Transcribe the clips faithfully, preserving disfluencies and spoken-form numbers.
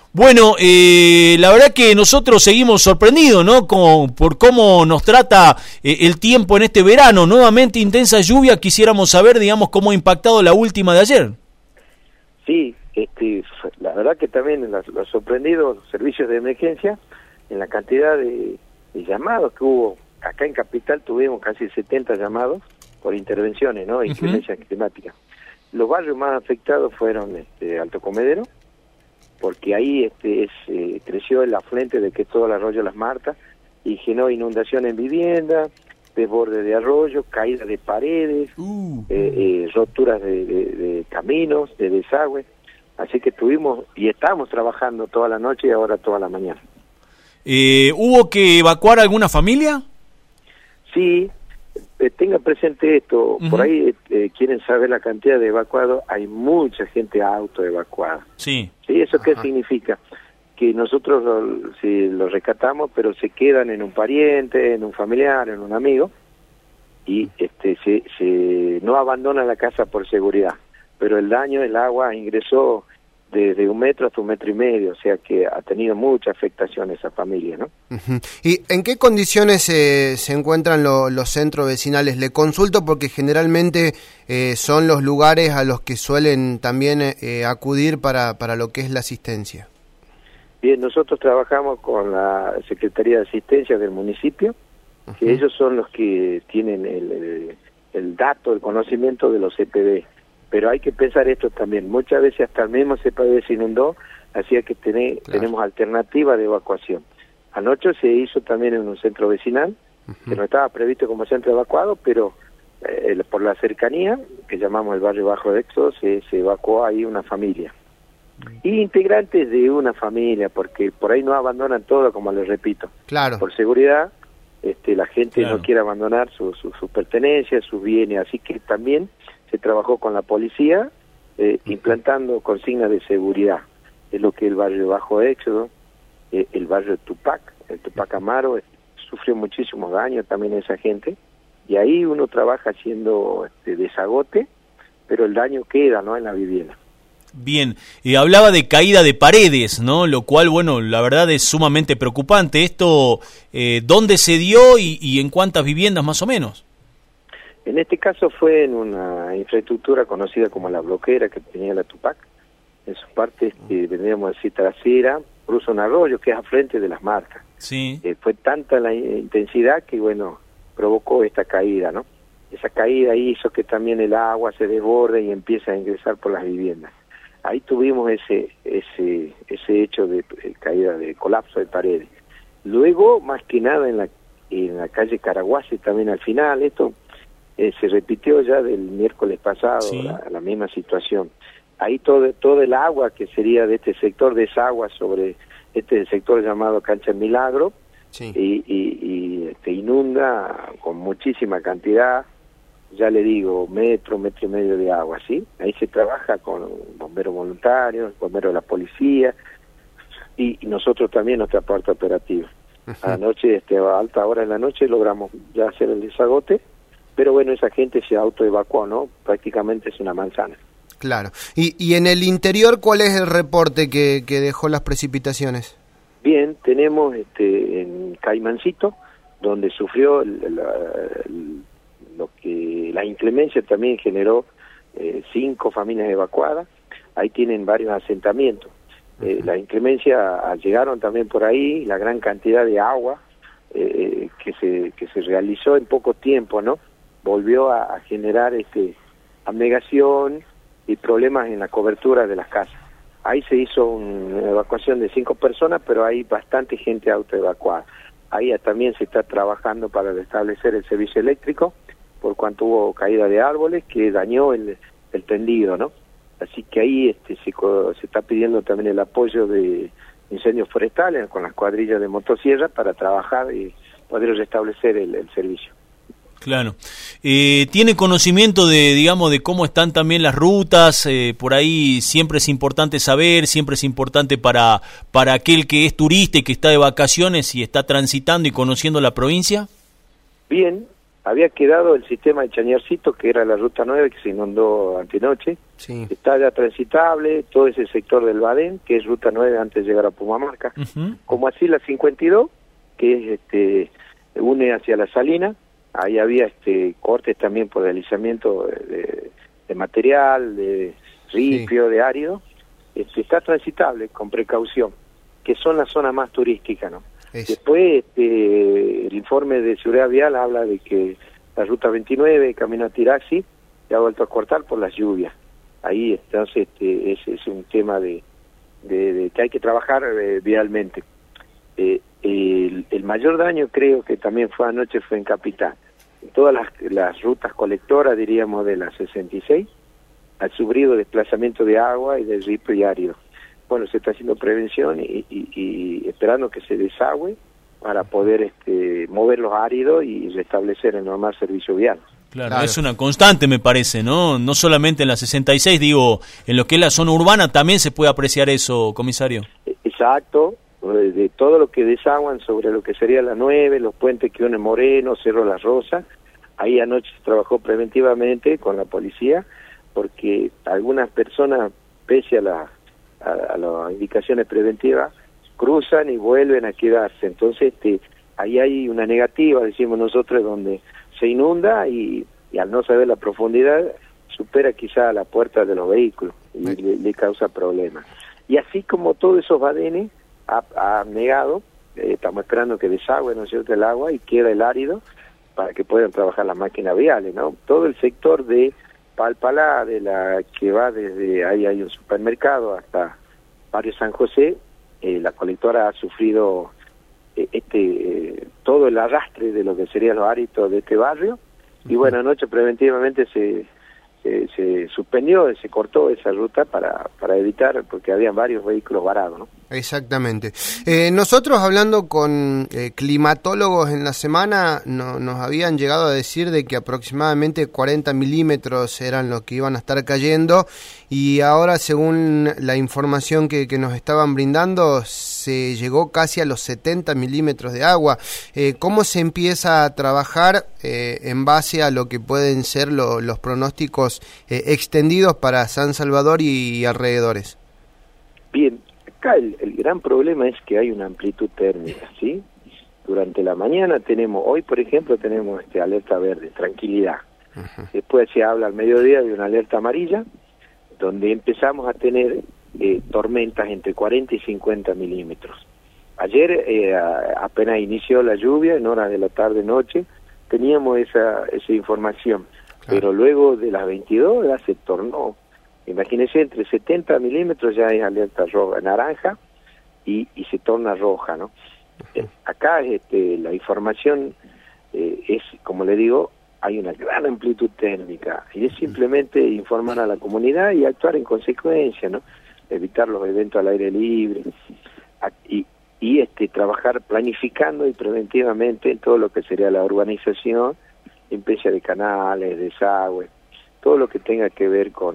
Bueno, eh, la verdad que nosotros seguimos sorprendidos, ¿no? Con, por cómo nos trata eh, el tiempo en este verano. Nuevamente intensa lluvia. Quisiéramos saber, digamos, cómo ha impactado la última de ayer. Sí, este, la verdad que también los, los sorprendidos los servicios de emergencia en la cantidad de, de llamados que hubo. Acá en Capital tuvimos casi setenta llamados por intervenciones, ¿no? Inclemencia uh-huh. climática. Los barrios más afectados fueron este, Alto Comedero, porque ahí este es eh, creció el afluente de que todo el arroyo Las Martas y generó inundación en vivienda, desborde de arroyo, caída de paredes, uh, eh, eh, roturas de, de, de caminos, de desagüe. Así que estuvimos y estamos trabajando toda la noche y ahora toda la mañana. Eh, ¿Hubo que evacuar alguna familia? Sí, eh, tenga presente esto, uh-huh. por ahí eh, quieren saber la cantidad de evacuados, hay mucha gente autoevacuada. Sí. ¿Sí? ¿Eso qué Ajá. significa? Que nosotros lo, si los rescatamos, pero se quedan en un pariente, en un familiar, en un amigo, y este se, se no abandonan la casa por seguridad, pero el daño, el agua ingresó desde un metro hasta un metro y medio, o sea que ha tenido mucha afectación esa familia, ¿no? Uh-huh. ¿Y en qué condiciones eh, se encuentran lo, los centros vecinales? Le consulto porque generalmente eh, son los lugares a los que suelen también eh, acudir para, para lo que es la asistencia. Bien, nosotros trabajamos con la Secretaría de Asistencia del municipio, uh-huh. que ellos son los que tienen el, el, el dato, el conocimiento de los C P D. Pero hay que pensar esto también, muchas veces hasta el mismo C P D se inundó, hacía que tener, claro. tenemos alternativa de evacuación. Anoche se hizo también en un centro vecinal, uh-huh. que no estaba previsto como centro evacuado, pero eh, por la cercanía, que llamamos el barrio Bajo de Éxodo, se, se evacuó ahí una familia. Uh-huh. Y integrantes de una familia, porque por ahí no abandonan todo, como les repito. Claro. Por seguridad, este, la gente claro. no quiere abandonar sus su, su pertenencias, sus bienes, así que también se trabajó con la policía eh, implantando consignas de seguridad. Es lo que el barrio Bajo Éxodo, eh, el barrio Tupac, el Tupac Amaro, eh, sufrió muchísimos daños también esa gente, y ahí uno trabaja haciendo este, desagote, pero el daño queda, ¿no?, en la vivienda. Bien, eh, hablaba de caída de paredes, ¿no? Lo cual, bueno, la verdad es sumamente preocupante. Esto, eh, ¿dónde se dio y, y en cuántas viviendas más o menos? En este caso fue en una infraestructura conocida como la bloquera que tenía la Tupac, en su parte, este, vendríamos a decir trasera, cruza un arroyo que es a frente de Las Martas. Sí. Eh, fue tanta la intensidad que, bueno, provocó esta caída, ¿no? Esa caída hizo que también el agua se desborde y empiece a ingresar por las viviendas. Ahí tuvimos ese ese ese hecho de eh, caída, de colapso de paredes. Luego, más que nada, en la, en la calle Caraguasi también al final, esto... Eh, se repitió ya del miércoles pasado, sí. la, la misma situación. Ahí todo, todo el agua que sería de este sector desagua sobre este sector llamado Cancha Milagro, sí. y, y, y este, inunda con muchísima cantidad, ya le digo, metro, metro y medio de agua, ¿sí? Ahí se trabaja con bomberos voluntarios, bomberos de la policía, y, y nosotros también nuestra parte operativa. Uh-huh. A la noche, este, a alta hora de la noche, logramos ya hacer el desagote, pero bueno, esa gente se autoevacuó, ¿no? Prácticamente es una manzana. Claro. Y, y en el interior, ¿cuál es el reporte que, que dejó las precipitaciones? Bien, tenemos este en Caimancito, donde sufrió el, el, el, lo que la inclemencia también generó eh, cinco familias evacuadas. Ahí tienen varios asentamientos. Eh, uh-huh. La inclemencia llegaron también por ahí, la gran cantidad de agua eh, que se que se realizó en poco tiempo, ¿no? Volvió a, a generar este abnegación y problemas en la cobertura de las casas. Ahí se hizo una evacuación de cinco personas, pero hay bastante gente autoevacuada. Ahí también se está trabajando para restablecer el servicio eléctrico, por cuanto hubo caída de árboles que dañó el, el tendido, ¿no? Así que ahí este, se, se está pidiendo también el apoyo de incendios forestales con las cuadrillas de motosierra para trabajar y poder restablecer el, el servicio. Claro. Eh, ¿Tiene conocimiento de, digamos, de cómo están también las rutas? Eh, por ahí siempre es importante saber, siempre es importante para, para aquel que es turista y que está de vacaciones y está transitando y conociendo la provincia. Bien, había quedado el sistema de Chañarcito, que era la ruta nueve, que se inundó antenoche. Sí. Está ya transitable todo ese sector del Badén, que es ruta nueve antes de llegar a Pumamarca. Uh-huh. Como así la cincuenta y dos, que es este une hacia la Salina. Ahí había este cortes también por deslizamiento de, de material, de ripio, sí. de árido. Este, está transitable con precaución, que son las zonas más turísticas, ¿no? Es. Después este, el informe de seguridad vial habla de que la ruta veintinueve, camino a Tiraxi, se ha vuelto a cortar por las lluvias. Ahí entonces este, ese es un tema de, de, de que hay que trabajar eh, vialmente. Eh, el, el mayor daño creo que también fue anoche fue en Capital. En todas las, las rutas colectoras, diríamos, de la sesenta y seis, ha sufrido desplazamiento de agua y de ripio y árido. Bueno, se está haciendo prevención y, y, y esperando que se desagüe para poder este, mover los áridos y restablecer el normal servicio vial. Claro, claro, es una constante, me parece, ¿no? No solamente en la sesenta y seis, digo, en lo que es la zona urbana también se puede apreciar eso, comisario. Exacto, de todo lo que desaguan sobre lo que sería la nueve, los puentes que unen Moreno, Cerro La Rosa. Ahí anoche se trabajó preventivamente con la policía, porque algunas personas, pese a, la, a, a las indicaciones preventivas, cruzan y vuelven a quedarse. Entonces, este, ahí hay una negativa, decimos nosotros, donde se inunda y, y al no saber la profundidad, supera quizá la puerta de los vehículos y le, le causa problemas. Y así como todos esos badenes ha, ha negado, eh, estamos esperando que desagüe, ¿no es cierto?, el agua y queda el árido para que puedan trabajar las máquinas viales, ¿no? Todo el sector de Palpalá, de la que va desde ahí hay un supermercado hasta Barrio San José, eh, la colectora ha sufrido eh, este eh, todo el arrastre de lo que serían los áridos de este barrio. Y bueno, anoche preventivamente se, se, se suspendió, se cortó esa ruta para, para evitar, porque había varios vehículos varados, ¿no? Exactamente. Eh, nosotros hablando con eh, climatólogos en la semana, no, nos habían llegado a decir de que aproximadamente cuarenta milímetros eran los que iban a estar cayendo, y ahora según la información que, que nos estaban brindando se llegó casi a los setenta milímetros de agua. Eh, ¿Cómo se empieza a trabajar eh, en base a lo que pueden ser lo, los pronósticos eh, extendidos para San Salvador y, y alrededores? Bien. Acá el, el gran problema es que hay una amplitud térmica, ¿sí? Durante la mañana tenemos, hoy por ejemplo tenemos este alerta verde, tranquilidad. Uh-huh. Después se habla al mediodía de una alerta amarilla, donde empezamos a tener eh, tormentas entre cuarenta y cincuenta milímetros. Ayer eh, a, apenas inició la lluvia, en horas de la tarde-noche, teníamos esa, esa información, claro. Pero luego de las veintidós ya se tornó. Imagínense, entre setenta milímetros ya es alerta roja, naranja, y, y se torna roja, ¿no? Uh-huh. Eh, acá este, la información eh, es, como le digo, hay una gran amplitud térmica, y es simplemente informar a la comunidad y actuar en consecuencia, ¿no? Evitar los eventos al aire libre, a, y, y este trabajar planificando y preventivamente en todo lo que sería la urbanización, limpieza de canales, desagüe, todo lo que tenga que ver con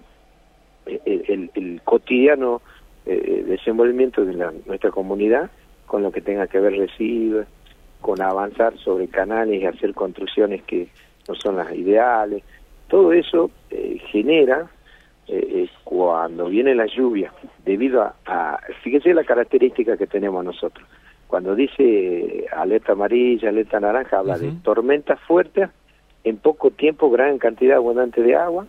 El, el, el cotidiano eh, desenvolvimiento de la, nuestra comunidad, con lo que tenga que ver residuos, con avanzar sobre canales y hacer construcciones que no son las ideales. Todo eso eh, genera, eh, cuando viene la lluvia, debido a, a, fíjense la característica que tenemos nosotros. Cuando dice eh, alerta amarilla, alerta naranja, habla uh-huh. de tormentas fuertes, en poco tiempo, gran cantidad abundante de agua,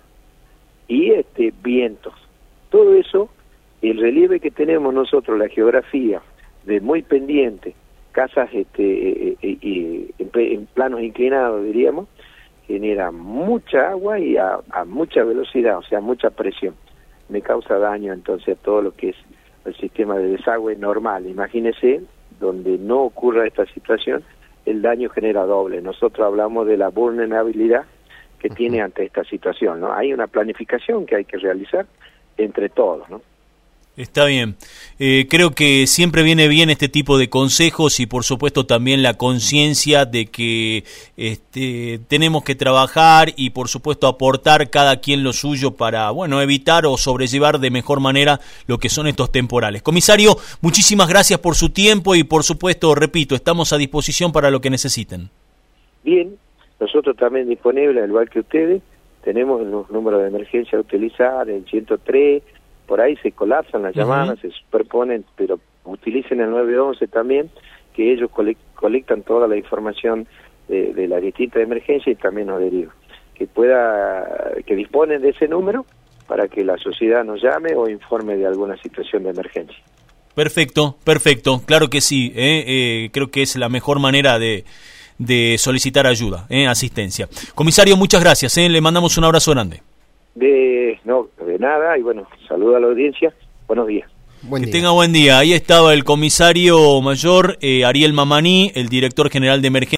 y este vientos. Todo eso, el relieve que tenemos nosotros, la geografía de muy pendiente, casas este eh, eh, eh, en, en planos inclinados, diríamos, genera mucha agua y a, a mucha velocidad, o sea, mucha presión. Me causa daño entonces a todo lo que es el sistema de desagüe normal. Imagínese, donde no ocurra esta situación, el daño genera doble. Nosotros hablamos de la vulnerabilidad que tiene ante esta situación, ¿no? Hay una planificación que hay que realizar entre todos, ¿no? Está bien. Eh, creo que siempre viene bien este tipo de consejos y por supuesto también la conciencia de que este, tenemos que trabajar y por supuesto aportar cada quien lo suyo para, bueno, evitar o sobrellevar de mejor manera lo que son estos temporales. Comisario, muchísimas gracias por su tiempo y por supuesto, repito, estamos a disposición para lo que necesiten. Bien. nosotros también disponibles, al igual que ustedes, tenemos los números de emergencia a utilizar, el ciento tres, por ahí se colapsan las llamadas, uh-huh. se superponen, pero utilicen el nueve once también, que ellos colectan toda la información de, de la distintas emergencias y también nos derivan. Que pueda, que disponen de ese número para que la sociedad nos llame o informe de alguna situación de emergencia. Perfecto, perfecto, claro que sí, ¿eh? Eh, creo que es la mejor manera de, de solicitar ayuda, ¿eh? asistencia. Comisario, muchas gracias, ¿eh? Le mandamos un abrazo grande. De, no, de nada, y bueno, saludo a la audiencia, buenos días. Buen que día. tenga buen día. Ahí estaba el comisario mayor eh, Ariel Mamaní, el director general de emergencia.